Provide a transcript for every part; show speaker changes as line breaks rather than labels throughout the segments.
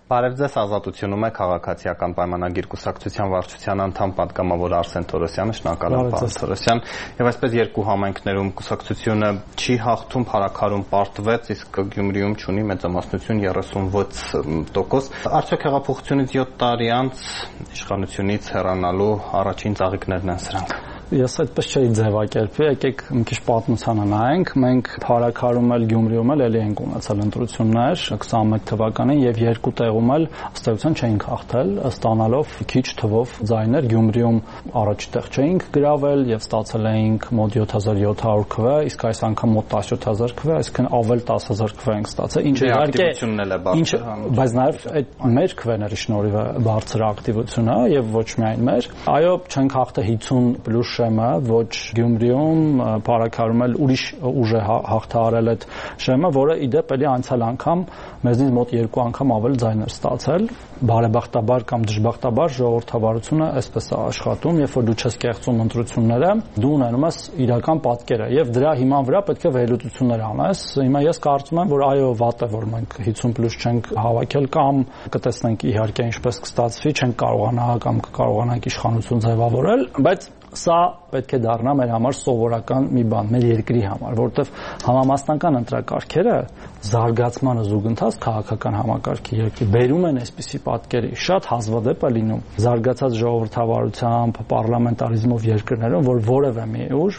Բարև ձեզ, Ազատությունում է քաղաքացիական պայմանագիր կուսակցության վարչության անդամ պատգամավոր Արսեն Թորոսյանը, շնորհակալ եմ պարոն Թորոսյան, եւ այսպես երկու համայնքներում կուսակցությունը չի հաղթում, փառաքարում պարտվեց, իսկ Գյումրիում չունի մեծամասնություն 36%։ Արդյոք հեղափոխությունից 7 տարի անց իշխանությունից հեռանալու առաջին ծաղիկներն են սրանք։
Ես այդպես չէի ձևակերպի, եկեք մի քիչ պատմությանը նայենք, մենք Փարաքարում էլ Գյումրիում էլ էլի ենք ունեցել ընտրություններ 21 թվականին եւ երկու տեղում էլ ըստ էության չէինք հաղթել, ստանալով քիչ թվով ձայներ, Գյումրիում առաջի տեղ չէինք գրավել եւ ստացել էինք մոտ 7700 քվ, իսկ այս անգամ մոտ 17000 քվ, այսինքն ավել 10000 քվ ենք ստացել, ինչը իհարկե բայց նաեւ այդ մեր քվեների շնորհիվ բարձր ակտիվությունը եւ ոչ միայն մեր, այո, չենք հաղթել 50+ շեմը, ոչ Գյումրիում, Փարաքարում էլ ուրիշ ուժ է հաղթահարել այդ շեմը, որը իդեպ էլի անցյալ անգամ մեզնից մոտ 2 անգամ ավել ձայներ ստացել։ Բարեբախտաբար կամ դժբախտաբար ժողովրդավարությունը այսպես է աշխատում, երբ որ դու չես կեղծում ընտրությունները, դու ունենում ես իրական պատկերը եւ դրա հիման վրա պետք է վերլուծություններ անես։ Հիմա ես կարծում եմ, որ այո, վատ է, որ մենք 50+ չենք հավաքել կամ կտեսնենք իհարկե ինչպես կստացվի, չենք կարողանա կամ կկարողանանք իշխանություն ձևավորել, բայց սա պետք է դառնա մեր համար սովորական մի բան, մեր երկրի համար, որովհետև համամասնական ընտրակարգերը զարգացմանը զուգընթաց քաղաքական համակարգի երկրի բերում են այսպիսի պատկերի, շատ հազվադեպ է լինում զարգացած ժողովրդավարությամբ, պարլամենտարիզմով երկրներում, որ որևէ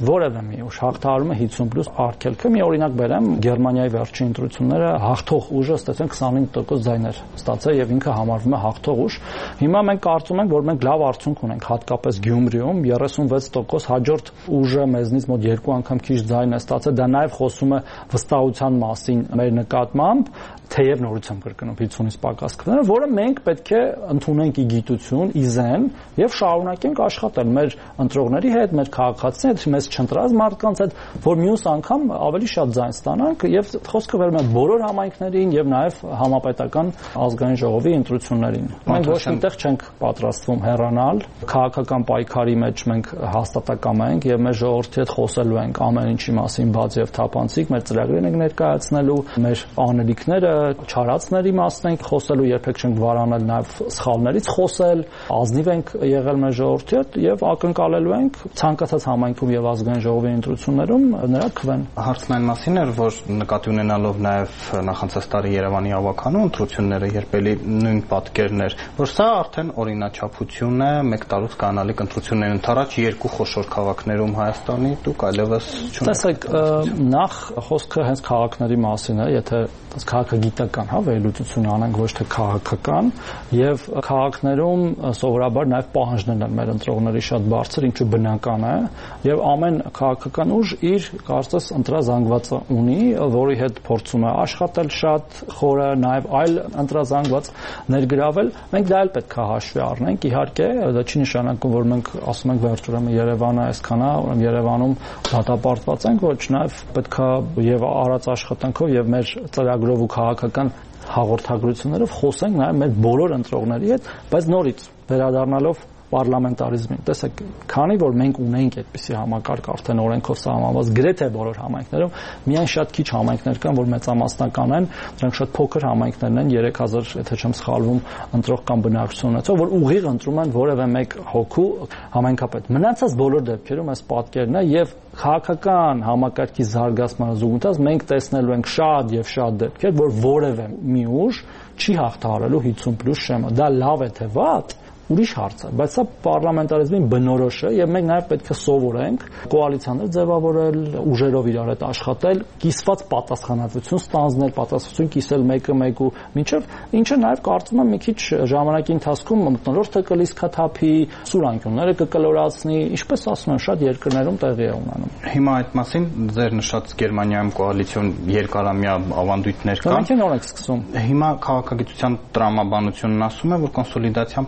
մի ուժ հաղթահարում է 50+ արգելքը։ Մի օրինակ բերեմ, Գերմանիայի վերջին ընտրությունները հաղթող ուժը ըստ էության 25% ձայներ ստացել եւ ինքը համարվում է հաղթող ուժ։ Հիմա մենք կարծում ենք, որ մենք լավ արդյունք ունենք, հատկապես Գյումրիում 36%, հաջորդ ուժը մեզնից մոտ 2 անգամ քիչ ձայն է ստացել, դա նաև խոսում է վստահության մասին մեր նկատմամբ, թեև նորից եմ կրկնում 50-ից պակաս քվեները, որը մենք պետք է ընդունենք ի գիտություն, ի զեն եւ շարունակենք աշխատել մեր ընտրողների հետ, մեր քաղաքացիների հետ, մեզ չընտրած մարդկանց հետ, որ մյուս անգամ ավելի շատ ձայն ստանանք եւ խոսքը վերում է բոլոր համայնքներին եւ նաեւ համապետական ազգային ժողովի ընտրություններին։ Մենք ոչ միտեղ չենք պատրաստվում հեռանալ, քաղաքական պայքարի մեջ մենք հաստատակամ ենք եւ մեր ժողովրդի հետ խոսելու ենք ամեն ինչի մասին բաց եւ թափանցիկ, մեր ծրագրերն ենք ներկայացնելու, մեր անելիքները, չարածների մասն ենք խոսելու, երբեք չենք վարանել նաեւ սխալներից խոսել, ազնիվ ենք եղել մեր ժողովրդի հետ եւ ակնկալելու ենք ցանկացած համայնքում եւ ազգային ժողովի ընտրություններում նրա քվեն։
Հարցն այն մասին էր, որ նկատի ունենալով նաեւ նախանցած տարի Երևանի ավականու ընտրությունները երբելի նույն պատկերն էր, որ սա արդեն օրինաչափություն է, 1 տարուց կանալիք ընտրություններ ընդառաջ երկու խոշոր քաղաքներում Հայաստանի դուք այլևս չունեք։
Տեսեք, նախ խոսքը հենց քաղաքների մասին է, եթե քաղաքագիտական, վերլուծություն անենք, ոչ թե քաղաքական, եւ քաղաքներում սովորաբար նաեւ պահանջներն են մեր ընտրողների շատ բարձր, ինչը բնական է, եւ ամեն քաղաքական ուժ իր կարծես ընտրազանգվածը ունի, որի հետ փորձում է աշխատել շատ խորը, նաեւ այլ ընտրազանգված ներգրավել։ Մենք դա էլ պետք է հաշվի առնենք, իհարկե, դա չի նշանակում, որ մենք ասում ենք վերջ ուրեմն Երևանը այսքան է, ուրեմն Երևանում դատապարտված ենք, ոչ, նաեւ պետք է եւ արած աշխատանքով եւ մեր ծրագրով ու քաղաքական հաղորդագրություններով խոսենք նաեւ մեր բոլոր ընտրողների հետ, բայց նորից վերադառնալով պարլամենտարիզմին։ Տեսեք, քանի որ մենք ունենք այդպիսի համակարգ արդեն օրենքով սահմանված գրեթե բոլոր համայնքներում, միայն շատ քիչ համայնքներ կան, որ մեծամասնական են, դրանք շատ փոքր համայնքներն են, 3000, եթե չեմ սխալվում, ընտրող կամ բնակչություն ունեցող, որ ուղիղ ընտրում են որևէ մեկ հոգու համայնքապետ։ Մնացած բոլոր դեպքերում այս պատկերն է եւ քաղաքական համակարգի զարգացման զուգընթաց մենք տեսնելու ենք շատ եւ շատ դեպքեր, որ որևէ մի ուժ չի հաղթահարելու 50+ շեմը։ Դա լավ է թե վատ, ուրիշ հարց է, բայց սա պարլամենտարիզմի բնորոշ է եւ մենք նաեւ պետք է սովորենք կոալիցիաներ ձևավորել, ուժերով իրար հետ աշխատել, կիսված պատասխանատվություն ստանձնել, պատասխանատվություն կիսել մեկը մեկու մինչեւ, ինչը նաեւ կարծում եմ մի քիչ ժամանակի ընթացքում մթնոլորտը կլիսկաթափի, սուրանքյունները կկլորացնի, ինչպես ասում են, շատ երկրներում տեղի է ունենում։
Հիմա այդ մասին ձեր նշած Գերմանիայում կոալիցիոն երկարամյա ավանդույթներ կան։
Դրանք են նոր են սկսում։
Հիմա քաղաքագիտության տրամաբանությունն ասում է, որ կոնսոլիդացիան պետք է լինի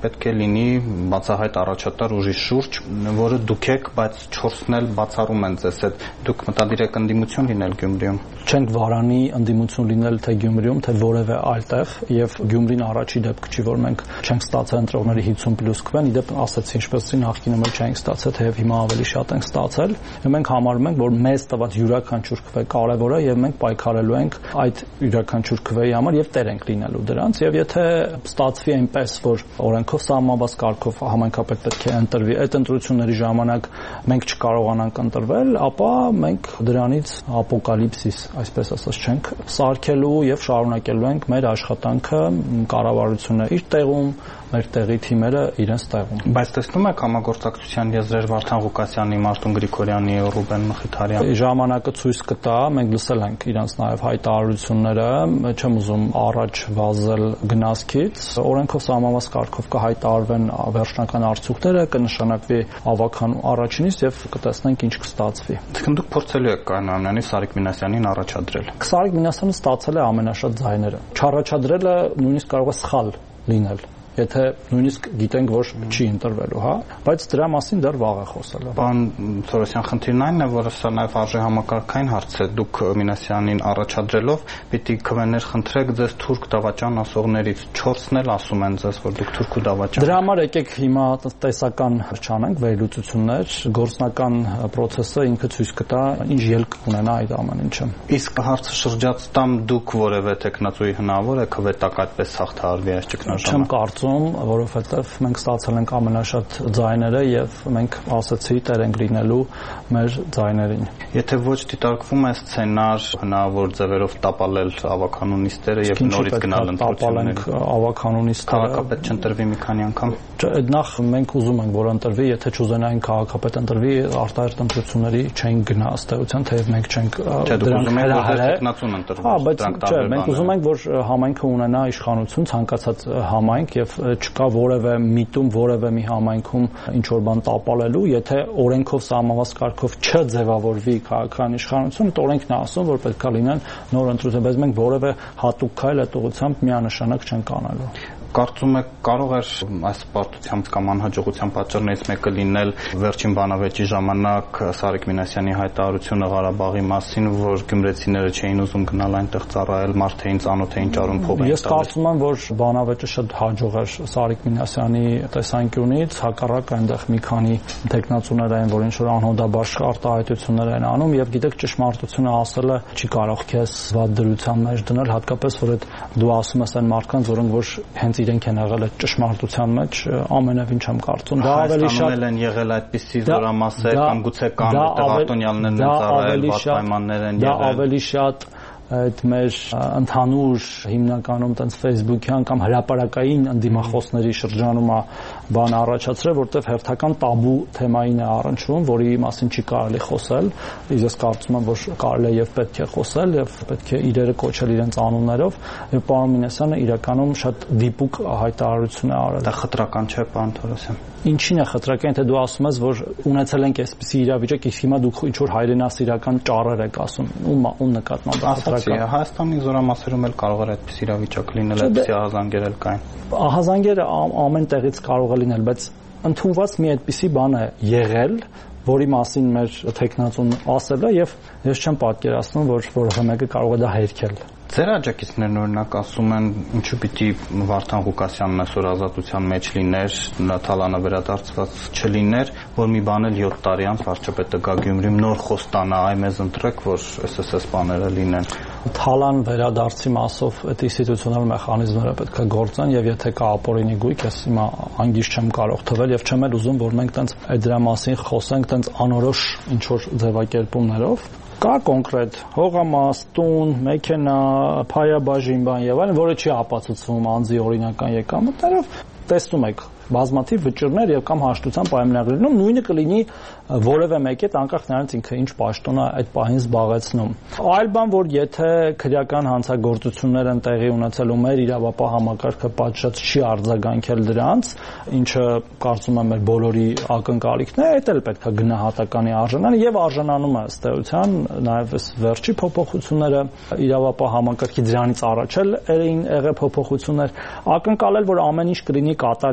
կլինի բացահայտ առաջատար ուժի շուրջ, որը դուք եք, բայց 4-ն էլ բացառում են ձեզ հետ։ Դուք մտադիր եք ընդդիմություն լինել Գյումրիում։
Չենք վարանի ընդդիմություն լինել թե Գյումրիում, թե որևէ այլ տեղ, եւ Գյումրին առաջի դեպք չի, որ մենք չենք ստացել ընտրողների 50+ քվեն, իդեպ ասեցի, ինչպես նախկինում էլ չենք ստացել, թեև հիմա ավելի շատ ենք ստացել։ Մենք համարում ենք, որ մեզ տված յուրաքանչյուր քվե կարևոր է եւ մենք պայքարելու ենք այդ յուրաքանչյուր քվեի համար եւ տեր ենք լինելու դրանց, եւ եթե ստացվի այնպես, որ օրենքով սահմանված կարգով համայնքապետ պետք է ընտրվի, այդ ընտրությունների ժամանակ մենք չկարողանանք ընտրվել, ապա մենք դրանից ապոկալիպսիս, այսպես ասած, չենք սարքելու եւ շարունակելու ենք մեր աշխատանքը, կառավարությունը իր տեղում, մեր տեղի թիմերը իրենց տեղում։
Բայց տեսնում եք համագործակցության եզրեր Վարդան Ղուկասյանի, Մարտուն Գրիգորյանի, Ռուբեն Մխիթարյանի։
Ժամանակը ցույց կտա, մենք լսել ենք իրանց նաև հայտարարությունները, չեմ ուզում առաջ վազել գնացքից։ Օրենքով սահմանված կարգով կհայտարարվեն վերջնական արդյունքները, կնշանակվի ավականու առաջինից եւ կտեսնենք ինչ կստացվի։
Դուք փորձելու եք կանոնանի Սարիկ Մինասյանին առաջադրել։
Սարիկ Մինասյանը ստացել է ամենաշատ ձայները։ Չառաջադրելը նույնիսկ կարող է սխալ լինել, եթե նույնիսկ գիտենք, որ չի ընտրվելու, հա, բայց դրա մասին դեռ վաղ է խոսելը։
Պարոն Սորոսյան, խնդիրն այն է, որ սա նաև արժե համակարգային հարց է։ Դուք Մինասյանին առաջադրելով պիտի քվեներ խնդրեք ձեզ թուրք դավաճան ասողներից, 4-ն էլ ասում են ձեզ, որ դուք թուրք ու դավաճան։
Դրա համար եկեք հիմա տեսական չանենք վերլուծություններ, գործնական process-ը ինքը ցույց կտա ինչ ելք կունենա այդ ամեն ինչը։
Իսկ հարցը շրջացտամ դուք որևէ տեխնացուի հնարավոր է քվետակ այդպես հաղթահարվի այս ճգնաժամը։
Չեմ կարծում, որովհետև մենք ստացել ենք ամենաշատ ձայները եւ մենք ասացի տեր ենք լինելու մեր ձայներին։
Եթե ոչ դիտարկվում է սցենար հնարավոր ձևերով տապալել ավականունիստերը եւ նորից գնալ ընտրությունների,
ավականունիստերը
քաղաքապետ չընտրվի մի քանի անգամ։
Նախ մենք ուզում ենք, որ ընտրվի, եթե չուզենային քաղաքապետ ընտրվի, արտահերթ ընտրությունների չենք գնա ըստ էության, թեև մենք չենք
դրանք հրահրել։
Հա, բայց չէ, մենք ուզում ենք, որ համայնքը ունենա իշխանություն, ցանկացած համայնք եւ չկա որևէ միտում, որևէ մի համայնքում ինչ որ բան տապալելու, եթե օրենքով սահմանված կարգով չձևավորվի քաղաքական իշխանությունը, այդ օրենքն է ասում, որ պետք է լինեն նոր ընտրություններ, բայց մենք որևէ հատուկ քայլ այդ ուղղությամբ միանշանակ չենք անելու։
Կարծում եք կարող էր այս պարտությամբ կամ անհաջողության պատճառներից մեկը լինել վերջին բանավեճի ժամանակ Սարիկ Մինասյանի հայտարարությունը Ղարաբաղի մասին, որ գյումրեցիները չէին ուզում գնալ այնտեղ ծառայել, մարդեին ծանոթ էին ճարում փող էին տալիս։
Ես կարծում եմ, որ բանավեճը շատ հաջող էր Սարիկ Մինասյանի տեսանկյունից, հակառակ այնտեղ մի քանի տեխնացուներ են, որ ինչ որ անհոդաբար արտահայտություններ են անում եւ գիտեք ճշմարտությունը ասելը չի կարող քեզ վատ դրության մեջ դնել, հատկապես որ այդ դու ասում ես այն մարդկանց, որոնք որ հենց իրենք են եղել այդ ճշմարտության մեջ, ամենևին չեմ կարծում։
Դա ավելի շատ են եղել այդպիսի զորամասեր կամ գուցե կան որտեղ արտոնյալներն են ծառայել, վատ պայմաններ են եղել։
Դա ավելի շատ այդ մեր ընդհանուր հիմնականում տենց Facebook-յան կամ հրապարակային ընդդիմախոսների շրջանում է բան առաջացրել, որտեղ հերթական տաբու թեմային է առնչվում, որի մասին չի կարելի խոսել։ Ես կարծում եմ, որ կարելի է եւ պետք է խոսել եւ պետք է իրերը կոչել իրենց անուններով, եւ պարոն Մինասյանը իրականում շատ դիպուկ հայտարարություն է արել։
Դա խտրական չէ, պարոն Թորոսյան։
Ինչին է խտրական, թե դու ասում ես, որ ունեցել ենք այսպիսի իրավիճակ, իսկ հիմա դուք ինչ որ հայրենասիրական ճառեր եք ասում, ում նկատմամբ խտրական։
Հայաստանի զորամասերում էլ կարող էր այդպես իրավիճակ լինել, այդպիսի ահազանգեր էլ կային։
Ահազանգերը ամեն տեղից կարող է լինել, բայց ընդունված մի այդպիսի բան է եղել, որի մասին մեր տեխնացուն ասել է եւ ես չեմ պատկերացնում, որ որևէ մեկը կարող է դա հերքել։
Ձեր աջակիցներն օրինակ ասում են, ինչու պիտի Վարդան Ղուկասյանն այսօր ազատության մեջ լիներ, Թալանը վերադարձված չլիներ, որ մի բան էլ 7 տարի անց վարչապետը գա Գյումրիում նոր խոստանա, այ մեզ ընտրեք, որ SSS բաները լինեն։
Թալան վերադարձի մասով այդ ինստիտուցիոնալ մեխանիզմները պետք է գործեն եւ եթե կա ապօրինի գույք, ես հիմա անգիշ չեմ կարող թվել եւ չեմ էլ ուզում, որ մենք տենց այդ դրա մասին խոսենք տենց անորոշ ինչ որ ձևակերպումներով։ Կա կոնկրետ հողամաս, տուն, մեքենա, փայաբաժին բան եւ այլն, որը չի ապացուցվում անձի օրինական եկամուտներով, տեսնում եք բազմաթիվ վճիռներ եւ կամ հաշտության պայմանագրերում նույնը կլինի որևէ մեկի հետ անկախ նրանից ինքը ինչ պաշտոն է այդ պահին զբաղեցնում։ Այլ բան, որ եթե քրեական հանցագործություններ են տեղի ունեցել ու մեր իրավապահ համակարգը պատշաճ չի արձագանքել դրանց, ինչը կարծում եմ մեր բոլորի ակնկալիքն է, այդ էլ պետք է գնահատականի արժանանա եւ արժանանում է ըստ էության նաեւ այս վերջի փոփոխությունները իրավապահ համակարգի դրանից առաջ էլ էին եղել փոփոխություններ, ակնկալել, որ ամեն ինչ կլինի կատարյալ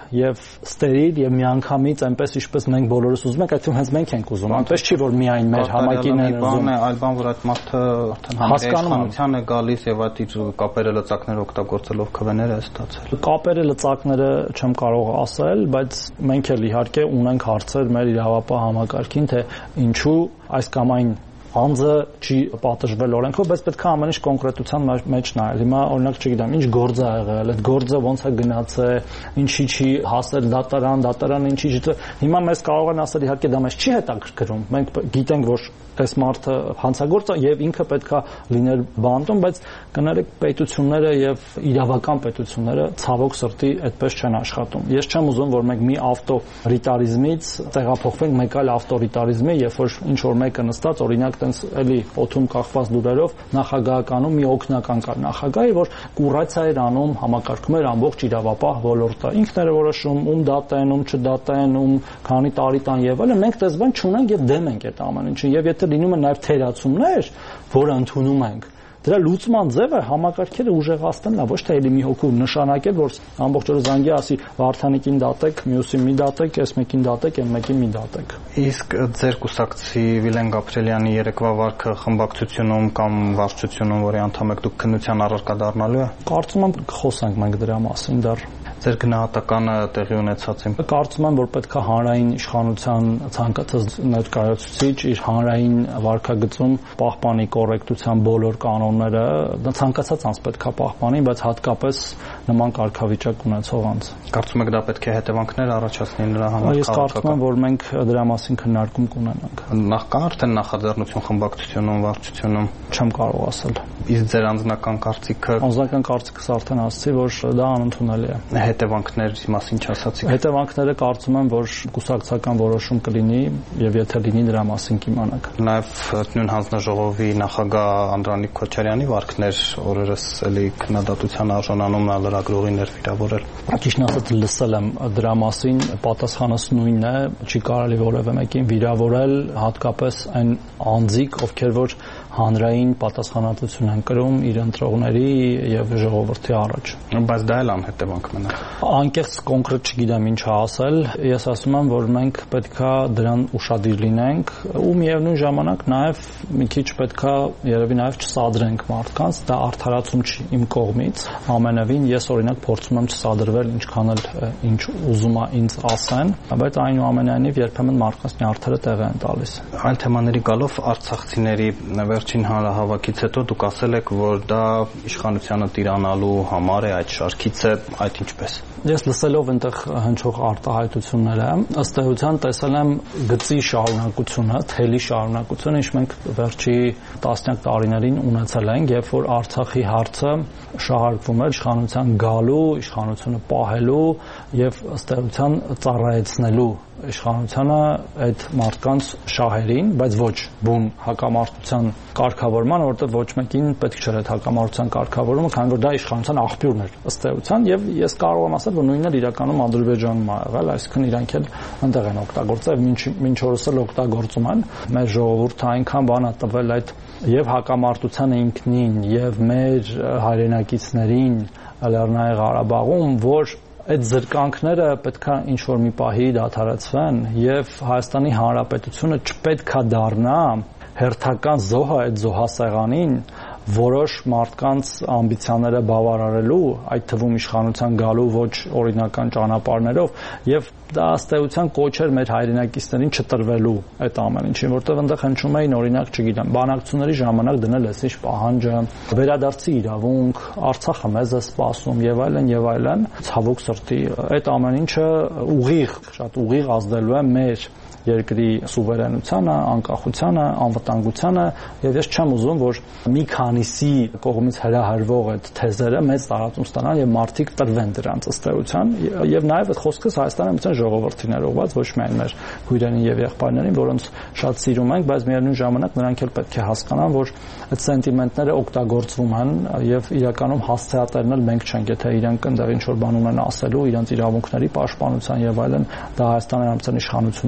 եւ ստերիլ եւ միանգամից այնպես ինչպես մենք բոլորս ուզում ենք, այդտեղ հենց մենք ենք ուզում։ Այնպես չի որ միայն մեր համակին են ուզում։
Այլ բան որ այդ մարդը հասկանության է գալիս եւ այդ իր կապերը լծակները օգտագործելով քվեները է ստացել։
Կապերը լծակները չեմ կարող ասել, բայց մենք էլ իհարկե ունենք հարցեր մեր իրավապահ համակարգին, թե ինչու այս կամ այն անձը չի պատժվել օրենքով, բայց պետք է ամեն ինչ կոնկրետության մեջ նայել։ Հիմա օրինակ չգիտեմ, ինչ գործ է եղել, այդ գործը ոնց է գնացել, ինչի չի հասել դատարան ինչի չի։ Հիմա մեզ կարող են ասել իհարկե դա մեզ չի հետաքրքրում։ Մենք գիտենք, որ այս մարդը հանցագործ է եւ ինքը պետքա լինել բանտում, բայց կներեք պետությունները եւ իրավական պետությունները ցավոք սրտի այդպես չեն աշխատում։ Ես չեմ ուզում, որ մենք մի ավտորիտարիզմից տեղափոխվենք մեկ այլ ավտորիտարիզմի, երբ որ ինչ որ մեկը նստած օրինակ տենց էլի օթում կախված դուրերով նախագահականում մի օգնական կար նախագահի, որ կուրացիա էր անում, համակարգում էր ամբողջ իրավապահ ոլորտը։ Ինքն էր որոշում ում դատեն, ում չդատեն, ում քանի տարի տան եւ այլն, մենք դեզվան չունենք եւ դեմ ենք այդ ամեն ինչին։ Եվ եթե լինում են նաև թերացումներ, որը ընդունում ենք, դրա լուծման ձևը համակարգերը ուժեղացնելն է, ոչ թե էլի մի հոգու նշանակել, որ ամբողջ օրը զանգի ասի Վարդանիկին դատեք, մյուսին մի դատեք, այս մեկին դատեք, այն մեկին մի դատեք։
Իսկ ձեր կուսակցի Վիլեն Գաբրիելյանի երեկվա վարքը խմբակցությունում կամ վարչությունում, որի անդամ եք դուք, քննության առարկա դառնալու է։
Կարծում եմ խոսենք մենք դրա մասին դեռ։
Ձեր գնահատականը տեղի ունեցած է։
Կարծում եմ, որ պետք է հանրային իշխանության ցանկացած ներկայացուցիչ իր հանրային վարքագծում պահպանի կոռեկտության բոլոր կանոնները, ցանկացած անձ պետք է պահպանի, բայց հատկապես նման կարգավիճակ ունեցող անձ։
Կարծում եք դա պետք է հետևանքներ առաջացնի նրա համար։
Ես կարծում եմ, որ մենք դրա մասին քննարկում կունենանք։
Նախ կա արդեն նախաձեռնություն խմբակցությունում, վարչությունում։
Չեմ կարող ասել։
Իսկ ձեր անձնական կարծիքը։
Անձնական կարծիքս արդեն ասացի, որ դա անընդունելի է։
Հետևանքների մասին չասացիք։
Հետևանքները կարծում եմ, որ կուսակցական որոշում կլինի եւ եթե լինի դրա մասին կիմանաք։
Նաեւ նույն հանձնաժողովի նախագահ Անդրանիկ Քոչարյանի վարկներ օրերս էլի քննադատության արժանանում է լրագրողին վիրավորել։
Ճիշտն ասած լսել եմ դրա մասին, պատասխանս նույնն է, չի կարելի որևէ մեկին վիրավորել, հատկապես այն անձիկ, ովքեր որ հանրային պատասխանատվություն են կրում իր ընտրողների եւ ժողովրդի առաջ։
Բայց դա էլ անհետևանք մնա։
Անկեղծ կոնկրետ չգիտեմ ինչ ասել, ես ասում եմ, որ մենք պետքա դրան ուշադիր լինենք ու միևնույն ժամանակ նաեւ մի քիչ պետքա երևի նաեւ չսադրենք մարդկանց, դա արդարացում չի իմ կողմից։ Ամենևին ես օրինակ փորձում եմ չսադրվել ինչքան էլ ինչ ուզում է ինձ ասեն, բայց այնուամենայնիվ երբեմն մարդկանց նյարդերը տեղ են տալիս։
Այլ թեմաների գալով արցախցիների վերջին հանրահավաքից հետո դուք ասել եք, որ դա իշխանությանը տիրանալու համար է, այդ շարքից է, այդ ինչպես։
Ես լսելով այնտեղ հնչող արտահայտությունները, ըստ էության տեսել եմ գծի շարունակությունը, թելի շարունակությունը, ինչ մենք վերջի տասնյակ տարիներին ունեցել ենք, երբ որ Արցախի հարցը շահարկվում էր իշխանության գալու, իշխանությունը պահելու եւ ըստ էության ծառայեցնելու իշխանությանը այդ մարդկանց շահերին, բայց ոչ բուն հակամարտության կարգավորման, որովհետև ոչ մեկին պետք չէր այդ հակամարտության կարգավորումը, քանի որ դա իշխանության աղբյուրն էր ըստ էության, եւ ես կարող եմ ասել, որ նույնն էլ իրականում Ադրբեջանում ա եղել, այսինքն իրանք էլ այնտեղ են օգտագործել, մինչ օրս էլ օգտագործում են։ Մեր ժողովուրդը այնքան բան է տվել այդ եւ հակամարտությանը ինքնին եւ մեր հայրենակիցներին Լեռնային Ղարաբաղում, որ այդ զրկանքները պետքա ինչ-որ մի պահի դադարեցվեն եւ Հայաստանի Հանրապետությունը չպետքա դառնա հերթական զոհը այդ զոհասեղանին որոշ մարդկանց ամբիցիաները բավարարելու, այդ թվում իշխանության գալու ոչ օրինական ճանապարհներով եւ դա ըստ էության կոչ էր մեր հայրենակիցներին չտրվելու այդ ամեն ինչին, որտեղ այնտեղ հնչում էին օրինակ, չգիտեմ, բանակցությունների ժամանակ դնել էս ինչ պահանջը, վերադարձի իրավունք, Արցախը մեզ է սպասում եւ այլն, ցավոք սրտի այդ ամեն ինչը ուղիղ, շատ ուղիղ ազդելու է մեր երկրի սուվերենությանը, անկախությանը, անվտանգությանը եւ ես չեմ ուզում, որ մի քանիսի կողմից հրահրվող այդ թեզերը մեծ տարածում ստանան եւ մարդիկ տրվեն դրանց ըստ էության եւ նաեւ այդ խոսքս Հայաստանի Հանրապետության ժողովրդին է ուղղված, ոչ միայն մեր քույրերին եւ եղբայրներին, որոնց շատ սիրում ենք, բայց միևնույն ժամանակ նրանք էլ պետք է հասկանան, որ այդ սենտիմենտները օգտագործվում են եւ իրականում հասցեատերն էլ մենք չենք, եթե իրենք այնտեղ ինչ որ բան ունեն ասելու, իրենց իրավունքների պաշտպանության եւ այլն, դա Հայաստանի Հանրապետության իշխանությունները չեն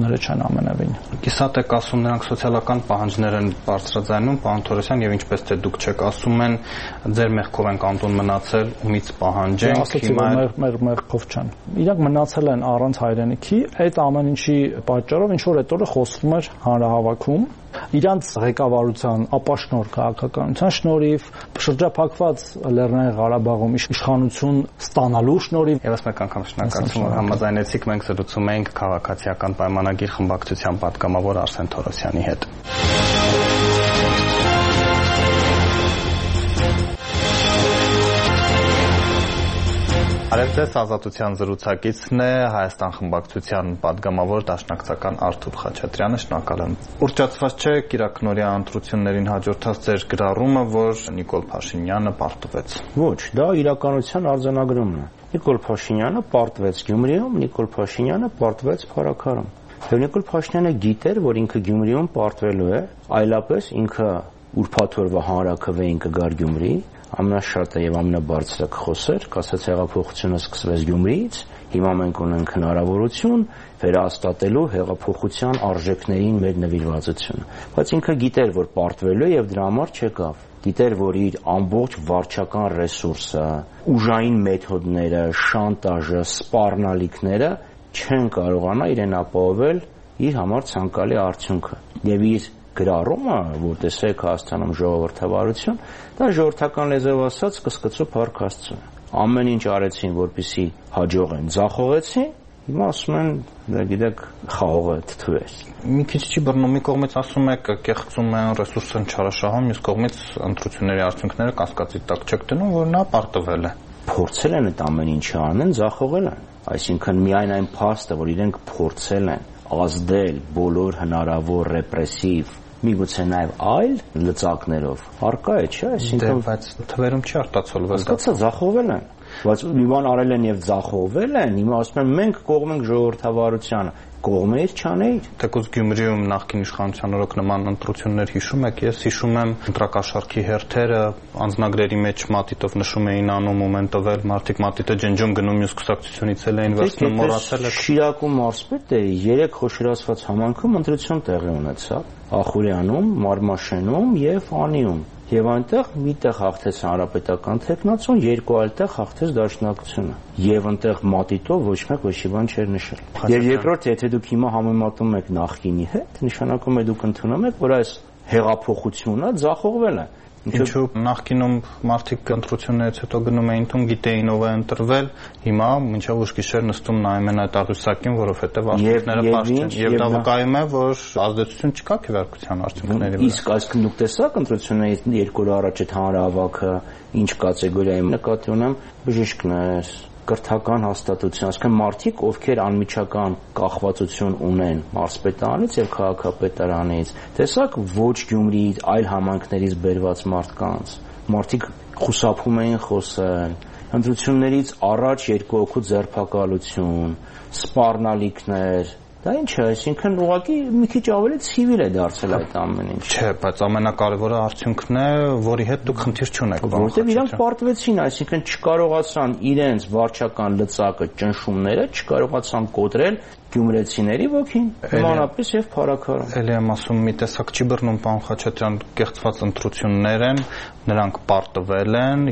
ամենևին։
Կիսատ եք ասում նրանք սոցիալական պահանջներ են բարձրաձայնում, պարոն Թորոսյան, եւ ինչպես թե դուք չեք ասում են ձեր մեղքով են կանտոն մնացել, ումից պահանջենք,
հիմա մեր մեղքով չեն։ Իրանք մնացել են առանց հայրենիքի, այդ ամեն ինչի պատճառով ինչ որ այդ օրը խոսվում էր հանրահավաքում իրանց ղեկավարության ապաշնոր քաղաքականության շնորհիվ շրջափակված Լեռնային Ղարաբաղում իշխանություն ստանալու շնորհիվ
եւս մեկ անգամ շնորհակալություն որ համաձայնեցիք մենք զրուցում էինք քաղաքացիական պայմանագիր խմբակցության պատգամավոր Արսեն Թորոսյանի հետ։ Արև ձեզ ազատության զրուցակիցն է Հայաստան խմբակցության պատգամավոր դաշնակցական Արթուր Խաչատրյանը, շնորհակալ եմ։ Ուռճացված չէ Կիրակնորյա ընտրություններին հաջորդած ձեր գրառումը, որ Նիկոլ Փաշինյանը պարտվեց։
Ոչ, դա իրականության արձանագրումն է։ Նիկոլ Փաշինյանը պարտվեց Գյումրիում, Նիկոլ Փաշինյանը պարտվեց Փարաքարում։ Եվ Նիկոլ Փաշինյանը գիտեր, որ ինքը Գյումրիում պարտվելու է, այլապես ինքը ուրբաթ օրվա հանրաքվեին կգար Գյումրի, ամենաշատը եւ ամենաբարձրը կխոսեր, կասեց հեղափոխությունը սկսվեց Գյումրիից, հիմա մենք ունենք հնարավորություն վերահաստատելու հեղափոխության արժեքներին մեր նվիրվածությունը։ Բայց ինքը գիտեր, որ պարտվելու է եւ դրա համար չեկավ։ Գիտեր, որ իր ամբողջ վարչական ռեսուրսը, ուժային մեթոդները, շանտաժը, սպառնալիքները չեն կարողանա իրեն ապահովել իր համար ցանկալի արդյունքը։ Եվ իր գրառումը, որ տեսեք Հայաստանում ժողովրդավարություն, դա ժողովրդական լեզվով ասած կսկծու Փառք Աստծո։ Ամեն ինչ արեցին, որպեսզի հաջողեն, ձախողեցին, հիմա ասում են, դա գիտեք, խաղողը թթու է։
Մի քիչ չի բռնում, մի կողմից ասում եք կեղծում են ռեսուրսն չարաշահում, մյուս կողմից ընտրությունների արդյունքները կասկածի տակ չեք դնում, որ նա պարտվել է։
Փորձել են այդ ամեն ինչը անեն, ձախողել են։ Այսինքն միայն այն փաստը, որ իրենք փորձել են ազդել բոլոր հնարավոր ռեպրեսիվ միգուցե նաև այլ լծակներով արկա է, չէ՞,
այսինքն բայց թվերում չի արտացոլվել դա։
Հասկացա, ձախողվել են։ Բայց մի բան արել են եւ ձախողվել են, հիմա ասում են մենք կողմ ենք ժողովրդավարությանը, կողմեր չանեիր։
Թեկուզ Գյումրիում նախկին իշխանության օրոք նման ընտրություններ հիշում եք, ես հիշում եմ ընտրակաշառքի հերթերը, անձնագրերի մեջ մատիտով նշում էին անում մոմենտով էլ մարդիկ մատիտը ջնջում գնում մյուս կուսակցությունից էլ էին վերցնում, մոռացել եք։
Շիրակում մարզպետերի 3 խոշորացված համայնքում ընտրություն տեղի ունեցավ։ Ախուրյանում, Մարմաշենում եւ Անիում։ Եվ այնտեղ միտեղ հաղթեց հանրապետական թեկնածուն, երկու այլ տեղ հաղթեց դաշնակցությունը։ Եվ այնտեղ մատիտով ոչ մեկ ոչի բան չէր նշել։ Եվ երկրորդ, եթե դուք հիմա համեմատում եք նախկինի հետ, նշանակում է դուք ընդունում եք, որ այս հեղափոխությունը ձախողվել է։
Ինչու նախկինում մարդիկ ընտրություններից հետո գնում էին տուն, գիտեին ով է ընտրվել, հիմա մինչև ուշ գիշեր նստում նայում են այդ աղյուսակին, որովհետև արդյունքները պարզ չեն, եւ դա վկայում է, որ ազդեցություն չկա քվեարկության արդյունքների վրա։
Իսկ այսինքն դուք տեսաք ընտրություններից 2 օր առաջ այդ հանրահավաքը ինչ կատեգորիայի նկատի ունեմ, բժիշկներ, կրթական հաստատություն, այսինքն մարդիկ, ովքեր անմիջական կախվածություն ունեն մարզպետարանից եւ քաղաքապետարանից, տեսակ ոչ Գյումրիից, այլ համայնքներից բերված մարդիկ խուսափում էին խոսել, ընտրություններից առաջ 2 հոգու ձերբակալություն, սպառնալիքներ, դա ինչ է, այսինքն ուղղակի մի քիչ ավելի ցիվիլ է դարձել այդ ամեն ինչ։
Չէ, բայց ամենակարևորը արդյունքն է, որի հետ դուք խնդիր չունեք։
Որտեւ իրանք պարտվեցին, այսինքն չկարողացան իրենց վարչական լծակը, ճնշումները չկարողացան կոտրել գյումրեցիների ոգին, նմանապես եւ Փարաքարում։
Էլի եմ ասում, մի տեսակ չի բռնում, պարոն Խաչատրյան, կեղծված ընտրություններ են, նրանք պարտվել են,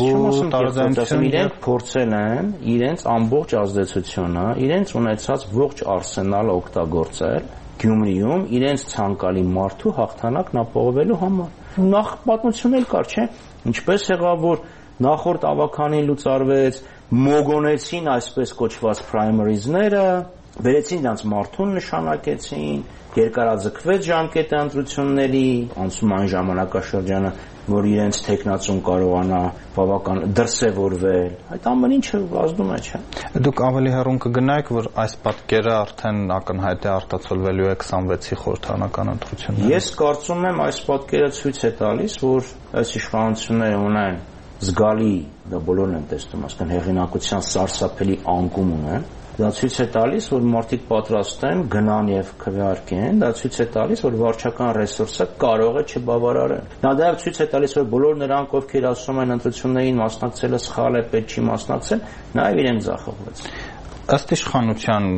2 տարեզայնություն
իրենք փորձել են իրենց ամբողջ ազդեցությունը, իրենց ունեցած ողջ արսենալը օգտագործել Գյումրիում իրենց ցանկալի մարդու հաղթանակն ապահովելու համար։ Նախ պատմություն էլ կար, չէ՞։ Ինչպես եղավ, որ նախորդ ավականին լուծարվեց, մոգոնեցին այսպես կոչված primaries-ները, բերեցին նրանց մարդուն նշանակեցին, երկարաձգվեց ժամկետը ընտրությունների, անցում այն ժամանակաշրջանը, որ իրենց տեխնացուն կարողանա բավական դրսևորվել։ Այդ ամեն ինչը ազդում է, չէ՞։
Դուք ավելի հեռուն կգնայիք, որ այս պատկերը արդեն ակնհայտ է արտացոլվելու է 26-ի խորհրդարանական ընտրություններում։
Ես կարծում եմ այս պատկերը ցույց է տալիս, որ այս իշխանությունները ունեն զգալի, դա բոլորն են տեսնում, ասկան հեղինակության սարսափելի անկում ունեն։ Դա ցույց է տալիս, որ մարդիկ պատրաստ են գնան եւ քվեարկեն, դա ցույց է տալիս, որ վարչական ռեսուրսը կարող է չբավարարել։ Դա դեռ ցույց է տալիս, որ բոլոր նրանք, ովքեր ասում են ընտրություններին մասնակցելը սխալ է, պետք չի մասնակցել, նաեւ իրենք ձախողվեցին։
Ըստ իշխանության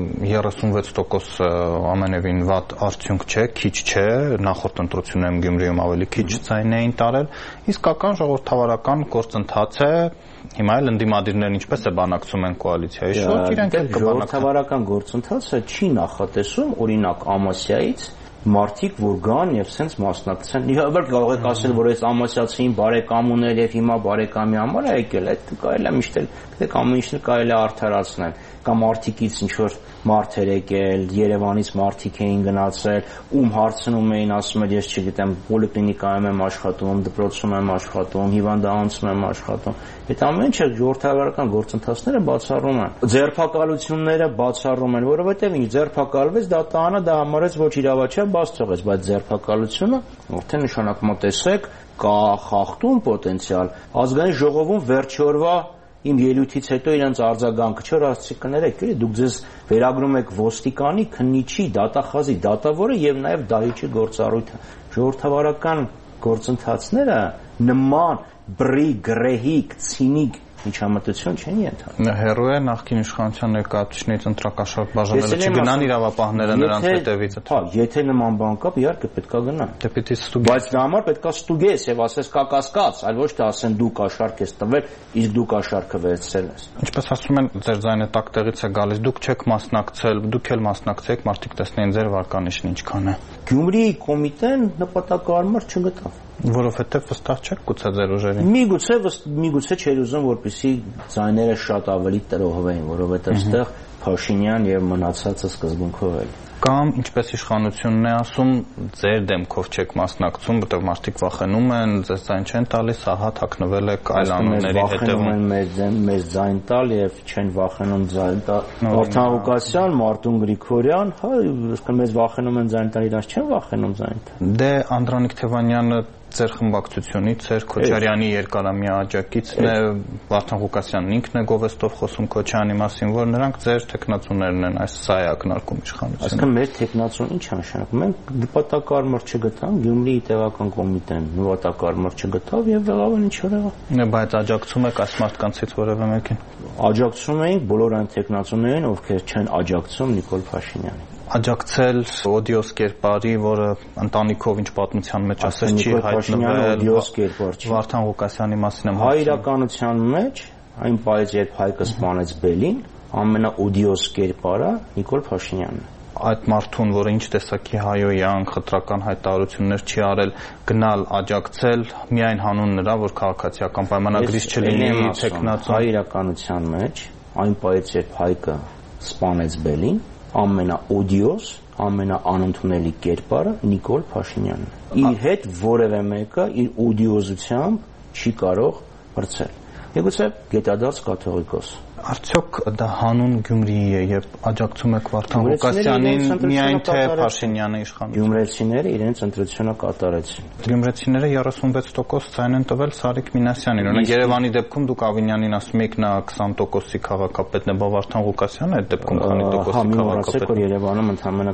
36% ամենևին վատ արդյունք չէ, քիչ չէ, նախորդ ընտրություններում Գյումրիում ավելի քիչ ձայն էին տարել, իսկական ժողովրդավարական գործընթաց է, հիմա էլ ընդդիմադիրներն ինչպես է բանակցում են կոալիցիայի շուրջ, իրենք էլ կբանակցեն։
Ժողովրդավարական գործընթացը չի նախատեսում, օրինակ, Ամասիայից մարդիկ որ գան եւ սենց մասնակցեն։ Իհարկե կարող եք ասել, որ այս ամասիացին բարեկամ ուներ եւ հիմա բարեկամի համար է եկել, այդ կարելի է միշտ էլ ամեն ինչ կարելի է արդարացնել։ Կամ մարդիկից ինչ որ մարդեր եկել, Երևանից մարդիկ էին գնացել, ում հարցնում էին, ասում են, ես չգիտեմ, պոլիկլինիկայում եմ աշխատում, դպրոցում եմ աշխատում, հիվանդանոցում եմ աշխատում։ Այդ ամեն ինչը ժողովրդավարական գործընթացները բացառում են։ Ձերբակալությունները բացառում են, որովհետև ինչ ձերբակալվեց, դա տանը դա համարեց ոչ իրավաչափ բաց թողեց, բայց ձերբակալությունը արդեն նշանակում է տեսեք կա խախտում պոտենցիալ։ Ազգային ժողովում վերջի օրվա իմ ելույթից հետո իրենց արձագանքը չէ, ասացիք կներեք, դուք ձեզ վերագրում եք ոստիկանի, քննիչի, դատախազի, դատավորը եւ նաեւ դահիճի գործառույթը։ Ժողովրդավարական գործընթացները նման բրի, գրեհիկ, ցինիկ միջամտություն չեն ենթադրում։
Հերո է նախկին իշխանության ներկայացուցիչներից ընտրակաշառք բաժանելը չգնան իրավապահները նրանց հետևից։
Հա, եթե նման բան կա, իհարկե պետքա գնան։
Դե պիտի ստուգես։
Բայց դա համար պետքա ստուգես եւ ասես կա կասկած, այլ ոչ թե ասեն դու կաշառք ես տվել, իսկ դու կաշառքը վերցրել ես։
Ինչպես ասում են, ձեր ձայնը տակ տեղից է գալիս, դուք չեք մասնակցել, դուք էլ մասնակցեք, մարդիկ տեսնեն ձեր վարկանիշն ինչքան է։
Գյումրիի կոմիտեն նպատակահարմար չգտավ։
Որովհետև վստահ չեք գուցե ձեր ուժերին։
Միգուցե չէր ուզում, որպեսզի ձայները շատ ավելի տրոհվեին, որովհետև այստեղ Փաշինյան եւ մնացածը սկզբունքով էլ։
Կամ ինչպես իշխանությունն է ասում, ձեր դեմքով չեք մասնակցում, որտեղ մարդիկ վախենում են, ձեզ ձայն չեն տալիս, ահա թաքնվել եք այլ անունների հետևում։
Մեզ ձայն տալ եւ չեն վախենում ձայն տալ։ Վարդան Ղուկասյան, Մարտուն Գրիգորյան, հա, մեզ վախենում են ձայն տալ, իրանց չեն վախենում ձայն տալ։
Դե Անդրանիկ Թևանյանը ձեր խմբակցությունից էր, Քոչարյանի երկարամյա աջակիցն է, Վարդան Ղուկասյանն ինքն է գովեստով խոսում Քոչարյանի մասին, որ նրանք ձեր տեխնացուներն են, այս սա է ակնարկում իշխանությունը։
Այսինքն մեր տեխնացուն ինչ է նշանակում։ Մենք նպատակարմար չգտանք, Գյումրիի տեղական կոմիտեն նպատակարմար չգտավ եւ եղավ ինչ որ եղավ։
Բայց աջակցում եք այս մարդկանցից որևէ մեկին։
Աջակցում էինք բոլոր այն տեխնացուներին, ովքեր չեն աջակցում Նիկոլ Փաշինյանին։
Աջակցել օդիոս կերպարի, որը ընտանիքով ինչ պատմության մեջ ասես չի հայտնվել, Վարդան Ղուկասյանի մասին եմ
ասում։ Իրականության մեջ այն պայծ երբ Հայկը սպանեց Բելին, ամենաօդիոս կերպարը Նիկոլ Փաշինյանն է։
Այդ մարդուն, որը ինչ տեսակի հայոյան խտրական հայտարարություններ չի արել, գնալ աջակցել միայն հանուն նրա, որ քաղաքացիական պայմանագրից չլինի տեխնացու։
Հայ իրականության մեջ այն պայծ երբ Հայկը սպանեց Բելին, ամենաօդիոս, ամենաանընդունելի կերպարը Նիկոլ Փաշինյանն է։ Իր հետ որևէ մեկը իր օդիոզությամբ չի կարող մրցել։ Եգուցե գետադարձ կաթողիկոս։
Արդյոք դա հանուն Գյումրիի է եւ աջակցում եք Վարդան Ղուկասյանին միայն թե Փաշինյանը իշխանություն։
Գյումրեցիները իրենց ընտրությունը կատարեցին։
Գյումրեցիները 36% ցայն են տվել Սարիկ Մինասյանին։ Օրինակ Երևանի դեպքում դուք Ավինյանին ասում եք նա 20%-ի քաղաքապետն է, բա Վարդան Ղուկասյանը այդ դեպքում քանի տոկոսի քաղաքապետ է։
Որ Երևանում ընդամենը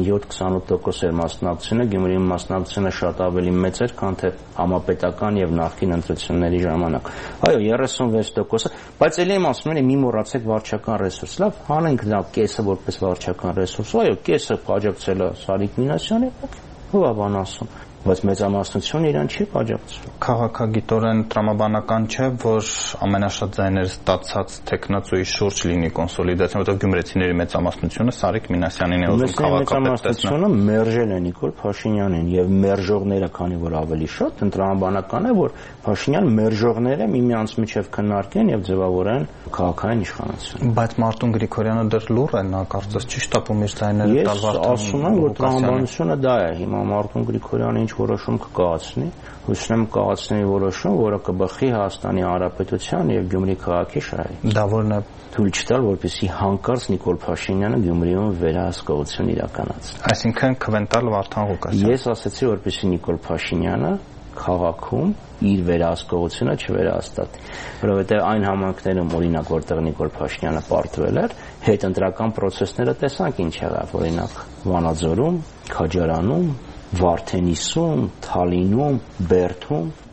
27-28% էր մասնակցությունը, Գյումրիում մասնակցությունը շատ ավելի մեծ էր, քան թե համապետական եւ նախկին ընտրությունների ժամանակ։ Այո, 36%-ը, բայց ելի եմ ասում եմ մի մոռացեք վարչական ռեսուրս։ Լավ, հանենք դա կեսը որպես վարչական ռեսուրս։ Այո, կեսը աջակցել է Սարիկ Մինասյանի, ով է բան ասում։ Բայց մեծամասնությունը իրան չի աջակցում։
Քաղաքագիտորեն տրամաբանական չէ, որ ամենաշատ ձայները ստացած տեխնացուի շուրջ լինի կոնսոլիդացիա, որտեղ գյումրեցիների մեծամասնությունը Սարիկ Մինասյանին է ուզում քաղաքապետ տեսնել։
Մեծամասնությունը մերժել է Նիկոլ Փաշինյանին եւ մերժողները, քանի որ ավելի շատ, տրամաբանական է, որ Փաշինյան մերժողները միմյանց միջև քննարկեն եւ ձևավորեն քաղաքային իշխանություն։
Բայց Մարտուն Գրիգորյանը դեռ լուռ է, նա կարծես չի շտապում իր ձայները տալ Վարդան։
Ես ասում եմ, որ տրամաբանությունը դա է։ Հիմա Մարտուն Գրիգորյանը որոշում կկայացնի, հույսում կայացնի որոշում, որը կբխի Հայաստանի Հանրապետության եւ Գյումրի քաղաքի շահի։
Դա որն է
թույլ չտալ, որպեսզի հանկարծ Նիկոլ Փաշինյանը Գյումրիում վերահսկողություն իրականացնի։
Այսինքն քվենտալ Վարդան Ղուկասյան։
Ես ասացի, որպեսզի Նիկոլ Փաշինյանը քաղաքում իր վերահսկողությունը չվերահաստատի, որովհետեւ այն համայնքներում, օրինակ, որտեղ Նիկոլ Փաշինյանը պարտվել էր, հետընտրական process-ները տեսանք ինչ եղավ, օրինակ Վանաձորում, Քաջարանում, Վարդենիսում, Թալինում, Բերդում,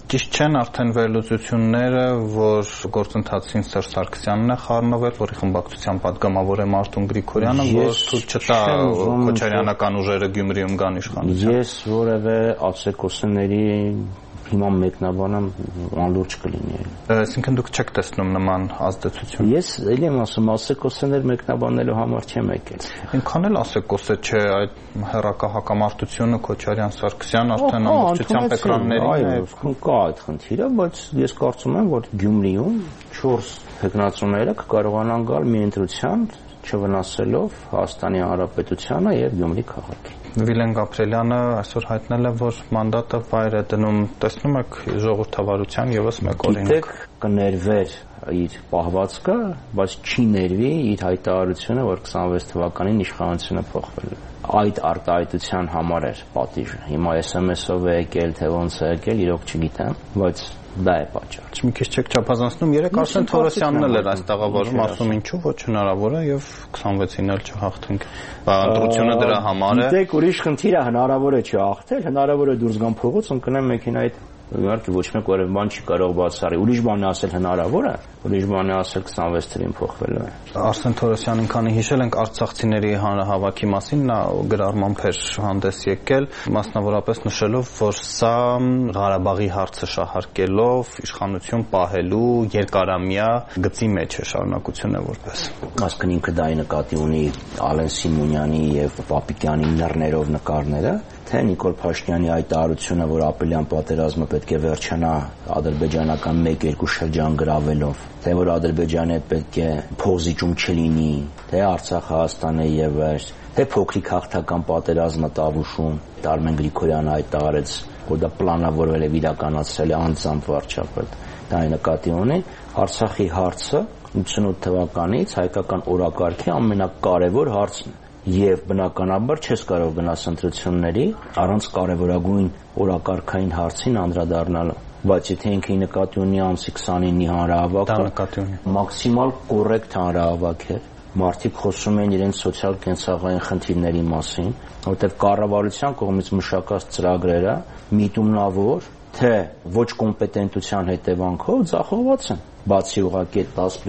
Ճիշտ չեն արդեն վերլուծությունները, որ գործընթացին Սերժ Սարգսյանն է խառնվել, որի խմբակցության պատգամավոր է Մարտուն Գրիգորյանը, որ թույլ չտա քոչարյանական ուժերը Գյումրիում գան իշխանության։ Ես
որևէ ԱՍԵԿՕՍ-ների հիմա մեկնաբանը անլուրջ կլինի։
Այսինքն դուք չեք տեսնում նման ազդեցություն։
Ես էլի եմ ասում, ԱՍԵԿՕՍ-ներ մեկնաբանելու համար չեմ եկել։
Այնքան էլ ԱՍԵԿՕՍ-ը չէ, այդ հերակա հակամարտությունը Քոչարյան-Սարգսյան արդեն ամբողջությամբ էկրաններին է։
Կա այդ խնդիրը, բայց ես կարծում եմ, որ Գյումրիում 4 տեխնացուները կկարողանան գալ մի ընտրության, չվնասելով Հայաստանի Հանրապետությանը եւ Գյումրի քաղաքին։
Վիլեն Գաբրելյանը այսօր հայտնել է, որ մանդատը վայր է դնում, տեսնում եք ժողովրդավարության եւս մեկ օրինակ։
Գիտեք, կներվեր իր պահվածքը, բայց չի ներվի իր հայտարարությունը, որ 26 թվականին իշխանությունը փոխվել է։ Այդ արտահայտության համար էր պատիժը։ Հիմա SMS-ով է եկել, թե ոնց է եկել, իրոք չգիտեմ, բայց դա է պատճառը։
Մի քիչ չեք չափազանցնում, երեք Արսեն Թորոսյանն էլ էր այս տաղավարում, ասում ինչու ոչ հնարավոր է եւ 26-ին էլ չհաղթենք։ Ընտրությունը դրա համար է։
Գիտեք, ուրիշ խնդիրը հնարավոր է չհաղթել, հնարավոր է դուրս գան փողոց, ընկնեն մեքենայից։ Իհարկե ոչ մեկ որևէ բան չի կարող բացառել։ Ուրիշ բան է ասել հնարավոր է, ուրիշ բան է ասել 26 թվականին փոխվելու է։
Արսեն Թորոսյանին քանի հիշել ենք արցախցիների հանրահավաքի մասին, նա գրառմամբ էր հանդես եկել, մասնավորապես նշելով, որ սա Ղարաբաղի հարցը շահարկելով իշխանություն պահելու երկարամյա գծի մեջ է շարունակությունը որպես։
Այսինքն ինքը դա նկատի ունի Ալեն Սիմոնյանի եւ Պապիկյանի նռներով նկարները, թե Նիկոլ Փաշինյանի հայտարարությունը, որ ապրիլյան պատերազմը պետք է վերջանա ադրբեջանական 1-2 շրջան գրավելով, թե որ Ադրբեջանը պետք է փոխզիջում չլինի, թե Արցախ Հայաստանը եւ այլ, թե փոքրիկ հաղթական պատերազմը Տավուշում, Արմեն Գրիգորյանը հայտարարեց, որ դա պլանավորվել է իրականացրել է անձամբ վարչապետ, դա նկատի ունի Արցախի հարցը 88 թվականից հայկական օրակարգի ամենակարևոր հարցն է։ Եվ բնականաբար չես կարող գնաս ընտրությունների առանց կարևորագույն օրակարգային հարցին անդրադառնալու, բայց եթե ինքը նկատի ունի ամսի 29-ի հանրահավաքը, մաքսիմալ կոռեկտ հանրահավաք է, մարդիկ խոսում են իրենց սոցիալ-կենցաղային խնդիրների մասին, որտեղ կառավարության կողմից մշակած ծրագրերը միտումնավոր, թե ոչ կոմպետենտության հետևանքով ձախողված են։ Բացի ուղղակի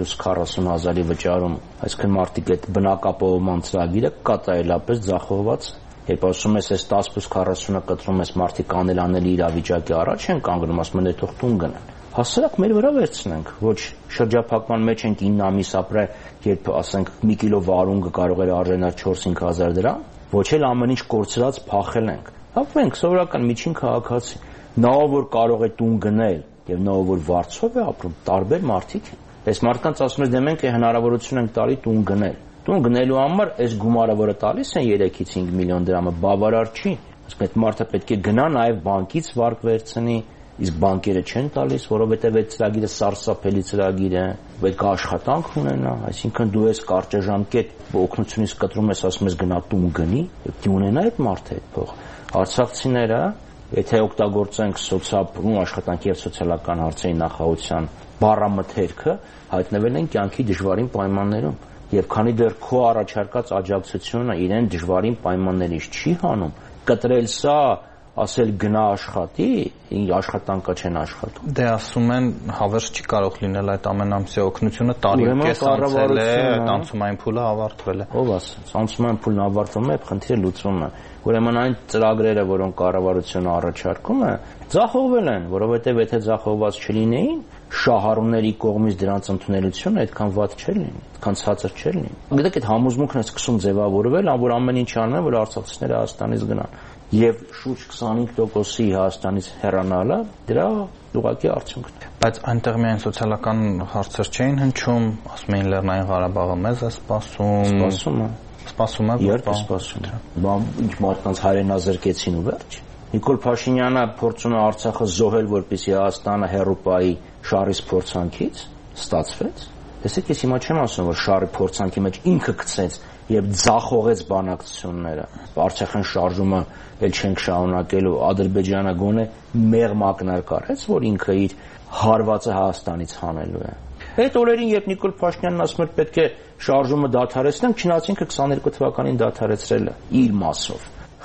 10+40 հազարի վճարում, այսինքն մարդիկ այդ բնակապահովման ծրագիրը կատարելապես ձախողված է։ Երբ ասում ես այս 10+40-ը կտրում ես մարդիկ անելանելի իրավիճակի առաջ են կանգնում, ասում են թող տուն գնան։ Հասարակ մեր վրա վերցնենք, ոչ շրջափակման մեջ ենք 9 ամիս ապրել, երբ ասենք մի կիլո վարունգը կարող էր արժանալ 4-5 հազար դրամ, ոչ էլ ամեն ինչ կորցրած փախել ենք։ Մենք սովորական միջին քաղաքացի, նա որ կարող է տուն գնել եւ նա որ վարձով է ապրում, տարբեր մարդիկ են։ Այս մարդկանց ասում ես դե մենք հնարավորություն ենք տալի տուն գնել։ Տուն գնելու համար այս գումարը, որը տալիս են 3-ից 5 միլիոն դրամը, բավարար չի։ Իսկ այդ մարդը պետք է գնա նաեւ բանկից վարկ վերցնի, իսկ բանկերը չեն տալիս, որովհետեւ այդ ծրագիրը սարսափելի ծրագիր է, պետք է աշխատանք ունենա, այսինքն դու ես կարճաժամկետ օգնությունից կտրում ես, ասում ես գնա տուն գնի, պետք է ունենա այդ մարդը այդ փող։ Արցախցիները եթե օգտագործենք սոցիալ աշխատանքի եւ սոցիալական հարցերի նախարարության բառամթերքը, հայտնվել են կյանքի դժվարին պայմաններում եւ քանի դեռ քո առաջարկած աջակցությունը իրեն դժվարին պայմաններից չի հանում, կտրել սա, ասել գնա աշխատի, աշխատանքը չեն աշխատում։
Դե ասում են հավերժ չի կարող լինել այդ ամենամսյա օգնությունը, տարի ու կես անցել է, այդ անցումային փուլը ավարտվել է։
Ով ասաց, անցումային փուլն ավարտվում է, խնդիրը լուծվում է։ Ուրեմն այն ծրագրերը, որոնք կառավարությունը առաջարկում է, ձախողվել են, որովհետև եթե ձախողված չլինեին, շահառուների կողմից դրանց ընդունելությունը այդքան վատ չէր լինի, այդքան ցածր չէր լինի։ Գիտեք, այդ համոզմունքն է սկսում ձևավորվել, որ ամեն ինչ անում են, որ արցախցիները Հայաստանից գնան։ Եվ շուրջ 25%-ի Հայաստանից հեռանալը դրա ուղղակի արդյունքն է։
Բայց այնտեղ միայն սոցիալական հարցեր չէին հնչում, ասում էին Լեռնային Ղարաբաղը մեզ է սպասում։ Սպասում է։
Երբ սպասում է։ Ինչ մարդկանց հայրենազրկեցին ու վերջ։ Նիկոլ Փաշինյանը փորձում է Արցախը զոհել, որպեսզի Հայաստանը հեռու պահի շարժի փորձանքից, ստացվեց։ Տեսեք, ես հիմա չեմ ասում, որ շարժի փորձանքի մեջ ինքը գցեց եւ ձախողեց բանակցությունները։ Արցախյան շարժումը էլ չենք շարունակելու, Ադրբեջանը գոնե մեղմ ակնարկ արեց, որ ինքը իր հարվածը Հայաստանից հանելու է։ Այդ օրերին, երբ Նիկոլ Փաշինյանն ասում էր պետք է շարժումը դադարեցնենք, չնայած ինքը 22 թվականին դադարեցրել է իր մասով։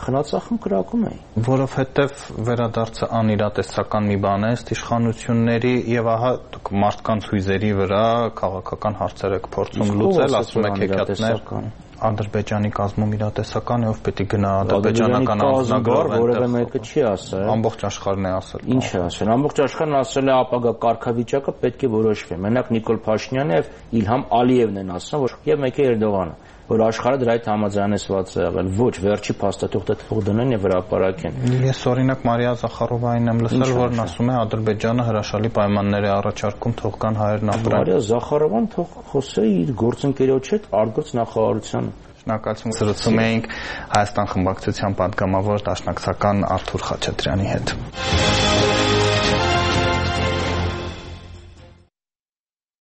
խնածախում կրակում էին։
Որովհետև վերադարձը անիրատեսական մի բան է, ըստ իշխանությունների, եւ ահա դուք մարդկանց հույզերի վրա քաղաքական հարցեր եք փորձում լուծել, ասում եք հեքիաթներ Ադրբեջանի կազմում իրատեսական է, ով պետք է գնա ադրբեջանական անձնագրով,
որևէ մեկը չի ասել։
Ամբողջ աշխարհն է ասել։
Ինչ է ասել։ Ամբողջ աշխարհն ասել է ապագա կարգավիճակը պետք է որոշվի։ Մենակ Նիկոլ Փաշինյանը եւ Իլհամ Ալիևն են ասում, որ եւ մեկ է Էրդողանը, որ աշխարհը դրա հետ համաձայնեցված է եղել։ Ոչ, վերջի փաստաթուղթը թող դնեն եւ հրապարակեն։
Ես օրինակ Մարիա Զախարովային եմ լսել, որն ասում է Ադրբեջանը հրաշալի պայմաններ է առաջարկում, թող կան հայերն ապրեն։
Մարիա Զախարովան թող խոսե իր գործընկերոջ հետ արտգործ նախարարությանը։
Շնորհակալություն։ Զրուցում էինք Հայաստան խմբակցության պատգամավոր դաշնակցական Արթուր Խաչատրյանի հետ։